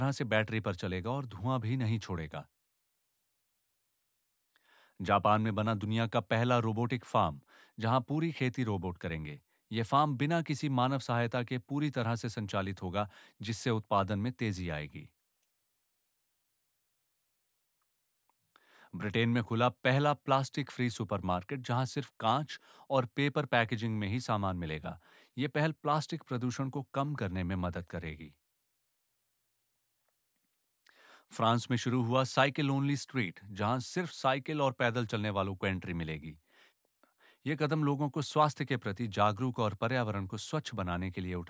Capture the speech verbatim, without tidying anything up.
तरह से बैटरी पर चलेगा और धुआं भी नहीं छोड़ेगा। जापान में बना दुनिया का पहला रोबोटिक फार्म, जहां पूरी खेती रोबोट करेंगे। ये फार्म बिना किसी मानव सहायता के पूरी तरह से संचालित होगा, जिससे उत्पादन में तेजी आएगी। ब्रिटेन में खुला पहला प्लास्टिक फ्री सुपरमार्केट, जहां सिर्फ कांच और पेपर पैकेजिंग में ही सामान मिलेगा। यह पहल प्लास्टिक प्रदूषण को कम करने में मदद करेगी। फ्रांस में शुरू हुआ साइकिल ओनली स्ट्रीट, जहां सिर्फ साइकिल और पैदल चलने वालों को एंट्री मिलेगी। यह कदम लोगों को स्वास्थ्य के प्रति जागरूक और पर्यावरण को स्वच्छ बनाने के लिए उठाया